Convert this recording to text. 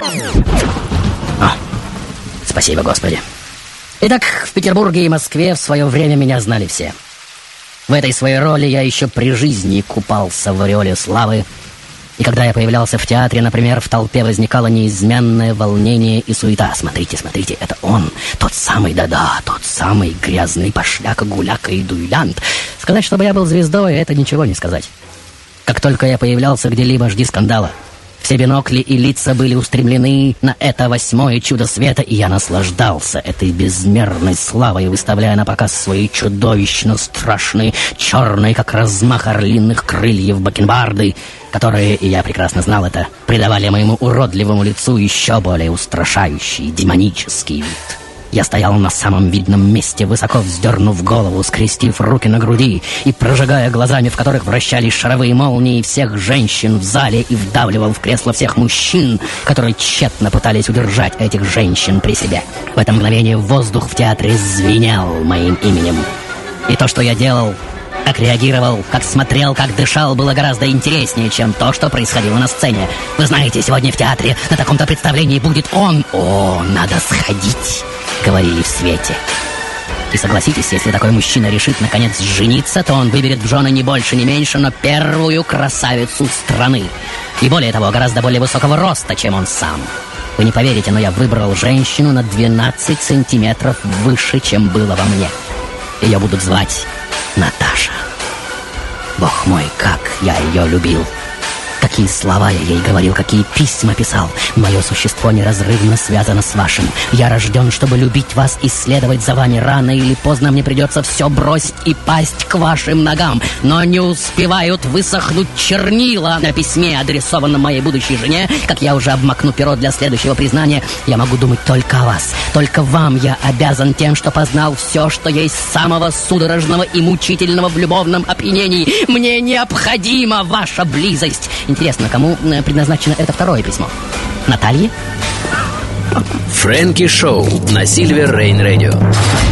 Спасибо, Господи. Итак, в Петербурге и Москве в свое время меня знали все. В этой своей роли я еще при жизни купался в ореоле славы. И когда я появлялся в театре, например, в толпе возникало неизменное волнение и суета. Смотрите, смотрите, это он, тот самый, да-да, тот самый грязный пошляка, гуляка и дуэлянт. Сказать, чтобы я был звездой, это ничего не сказать. Как только я появлялся где-либо, жди скандала. Все бинокли и лица были устремлены на это 8-е чудо света, и я наслаждался этой безмерной славой, выставляя на показ свои чудовищно страшные, черные, как размах орлиных крыльев, бакенбарды, которые, и я прекрасно знал это, придавали моему уродливому лицу еще более устрашающий, демонический вид. Я стоял на самом видном месте, высоко вздернув голову, скрестив руки на груди и прожигая глазами, в которых вращались шаровые молнии, всех женщин в зале и вдавливал в кресло всех мужчин, которые тщетно пытались удержать этих женщин при себе. В это мгновение воздух в театре звенел моим именем. И то, что я делал, как реагировал, как смотрел, как дышал, было гораздо интереснее, чем то, что происходило на сцене. Вы знаете, сегодня в театре на таком-то представлении будет он. О, надо сходить, говорили в свете. И согласитесь, если такой мужчина решит наконец жениться, то он выберет в жены не больше, не меньше, но первую красавицу страны. И более того, гораздо более высокого роста, чем он сам. Вы не поверите, но я выбрал женщину на 12 сантиметров выше, чем было во мне. Ее будут звать Наташа. Бог мой, как я ее любил. Какие слова я ей говорил, какие письма писал. Мое существо неразрывно связано с вашим. Я рожден, чтобы любить вас и следовать за вами. Рано или поздно мне придется все бросить и пасть к вашим ногам. Но не успевают высохнуть чернила на письме, адресованном моей будущей жене. Как я уже обмакну перо для следующего признания, я могу думать только о вас. Только вам я обязан тем, что познал все, что есть самого судорожного и мучительного в любовном опьянении. Мне необходима ваша близость. Интересно, кому предназначено это второе письмо? Наталье? Фрэнки Шоу на Silver Rain Radio.